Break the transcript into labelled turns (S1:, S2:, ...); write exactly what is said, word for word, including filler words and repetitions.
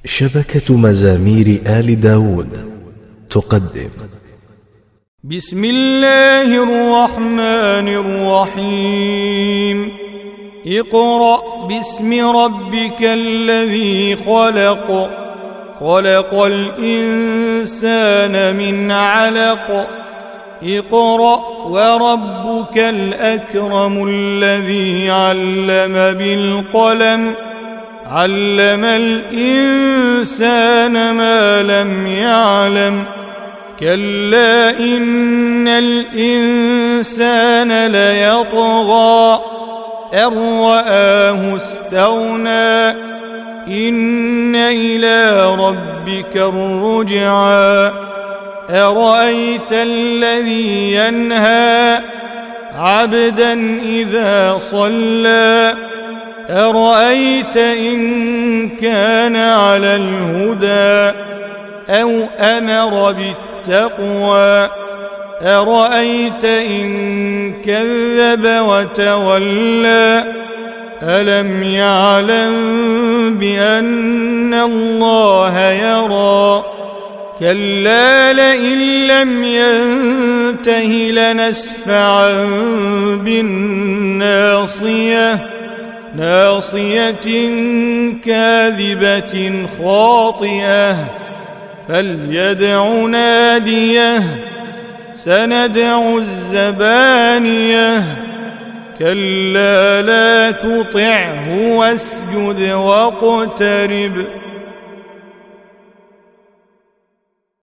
S1: شبكة مزامير آل داود تقدم.
S2: بسم الله الرحمن الرحيم. اقرأ باسم ربك الذي خلق خلق الإنسان من علق. اقرأ وربك الأكرم الذي علم بالقلم علم الإنسان ما لم يعلم. كلا إن الإنسان ليطغى أن رآه استغنى إن إلى ربك الرجعى. أرأيت الذي ينهى عبدا إذا صلى أرأيت إن كان على الهدى أو أمر بالتقوى أرأيت إن كذب وتولى ألم يعلم بأن الله يرى. كلا لئن لم ينته لنسفعا بالناصية ناصية كاذبة خاطئة فليدع ناديه سندع الزبانية. كلا لا تطعه واسجد واقترب.